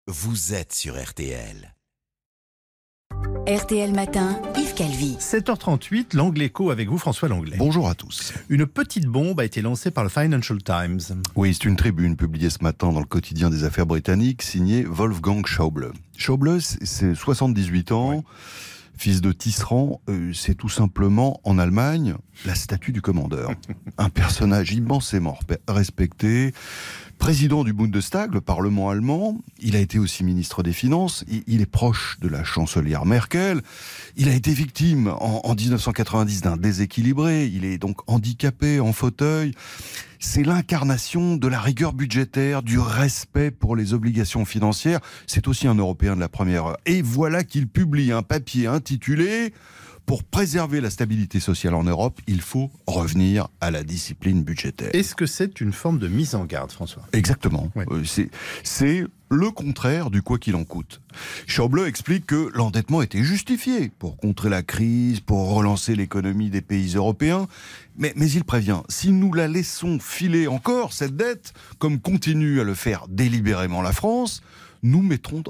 vous êtes sur RTL. RTL Matin, Yves Calvi. 7h38, l'Angle Écho avec vous, François Langlais. Bonjour à tous. Une petite bombe a été lancée par le Financial Times. Oui, c'est une tribune publiée ce matin dans le quotidien des affaires britanniques, signée Wolfgang Schäuble. Schäuble, c'est 78 ans, oui. Fils de tisserand, c'est tout simplement, en Allemagne, la statue du commandeur. Un personnage immensément respecté, président du Bundestag, le Parlement allemand. Il a été aussi ministre des Finances. Il est proche de la chancelière Merkel. Il a été victime en 1990 d'un déséquilibré. Il est donc handicapé, en fauteuil. C'est l'incarnation de la rigueur budgétaire, du respect pour les obligations financières. C'est aussi un Européen de la première heure. Et voilà qu'il publie un papier intitulé « Pour préserver la stabilité sociale en Europe, il faut revenir à la discipline budgétaire ». Est-ce que c'est une forme de mise en garde, François ? Exactement. Oui. C'est le contraire du quoi qu'il en coûte. Schäuble explique que l'endettement était justifié pour contrer la crise, pour relancer l'économie des pays européens. Mais il prévient, si nous la laissons filer encore, cette dette, comme continue à le faire délibérément la France, nous mettrons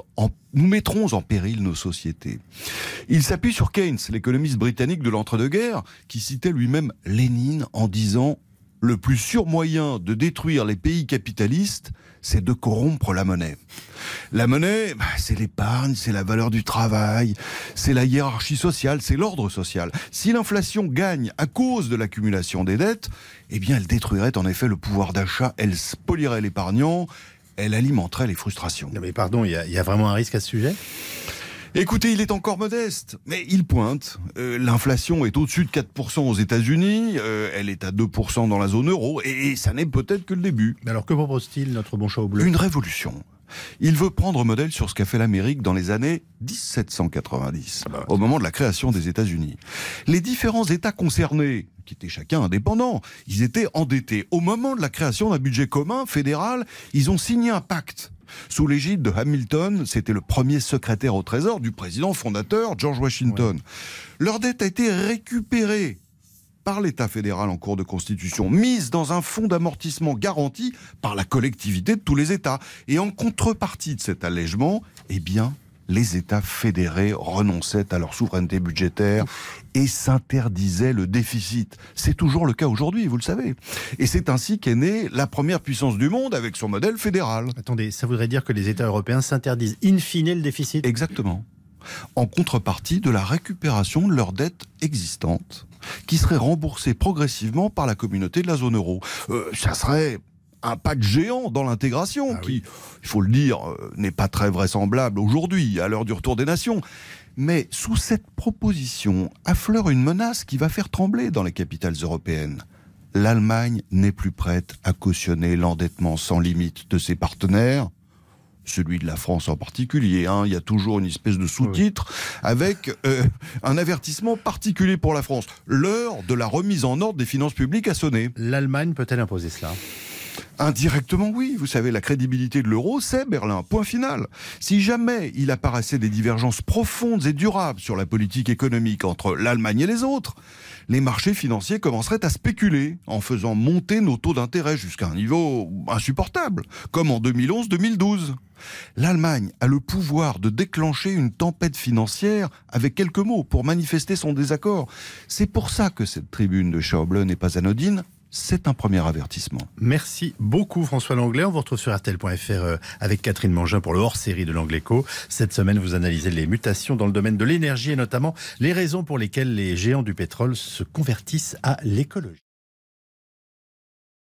en péril nos sociétés. Il s'appuie sur Keynes, l'économiste britannique de l'entre-deux-guerres, qui citait lui-même Lénine en disant « Le plus sûr moyen de détruire les pays capitalistes, c'est de corrompre la monnaie. » La monnaie, c'est l'épargne, c'est la valeur du travail, c'est la hiérarchie sociale, c'est l'ordre social. Si l'inflation gagne à cause de l'accumulation des dettes, eh bien elle détruirait en effet le pouvoir d'achat, elle spolierait l'épargnant, elle alimenterait les frustrations. Non mais pardon, il y a vraiment un risque à ce sujet ? Écoutez, il est encore modeste, mais il pointe. L'inflation est au-dessus de 4% aux États-Unis, elle est à 2% dans la zone euro, et ça n'est peut-être que le début. Mais alors que propose-t-il, notre bon Schäuble ? Une révolution. Il veut prendre modèle sur ce qu'a fait l'Amérique dans les années 1790, au moment de la création des États-Unis. Les différents États concernés, qui étaient chacun indépendants, ils étaient endettés. Au moment de la création d'un budget commun, fédéral, ils ont signé un pacte. Sous l'égide de Hamilton, c'était le premier secrétaire au Trésor du président fondateur George Washington. Ouais. Leur dette a été récupérée par l'État fédéral en cours de constitution, mise dans un fonds d'amortissement garanti par la collectivité de tous les États. Et en contrepartie de cet allègement, eh bien, les États fédérés renonçaient à leur souveraineté budgétaire et s'interdisaient le déficit. C'est toujours le cas aujourd'hui, vous le savez. Et c'est ainsi qu'est née la première puissance du monde avec son modèle fédéral. Attendez, ça voudrait dire que les États européens s'interdisent in fine le déficit ? Exactement. En contrepartie de la récupération de leurs dettes existantes, qui seraient remboursées progressivement par la communauté de la zone euro. Ça serait un pas de géant dans l'intégration, qui, il faut le dire, n'est pas très vraisemblable aujourd'hui, à l'heure du retour des nations. Mais sous cette proposition affleure une menace qui va faire trembler dans les capitales européennes. L'Allemagne n'est plus prête à cautionner l'endettement sans limite de ses partenaires, celui de la France en particulier. Il y a toujours une espèce de sous-titre avec un avertissement particulier pour la France. L'heure de la remise en ordre des finances publiques a sonné. L'Allemagne peut-elle imposer cela ? Indirectement, oui. Vous savez, la crédibilité de l'euro, c'est Berlin. Point final. Si jamais il apparaissait des divergences profondes et durables sur la politique économique entre l'Allemagne et les autres, les marchés financiers commenceraient à spéculer en faisant monter nos taux d'intérêt jusqu'à un niveau insupportable, comme en 2011-2012. L'Allemagne a le pouvoir de déclencher une tempête financière avec quelques mots pour manifester son désaccord. C'est pour ça que cette tribune de Schäuble n'est pas anodine. C'est un premier avertissement. Merci beaucoup François Langlais. On vous retrouve sur RTL.fr avec Catherine Mangin pour le hors-série de l'Angle Écho. Cette semaine, vous analysez les mutations dans le domaine de l'énergie et notamment les raisons pour lesquelles les géants du pétrole se convertissent à l'écologie.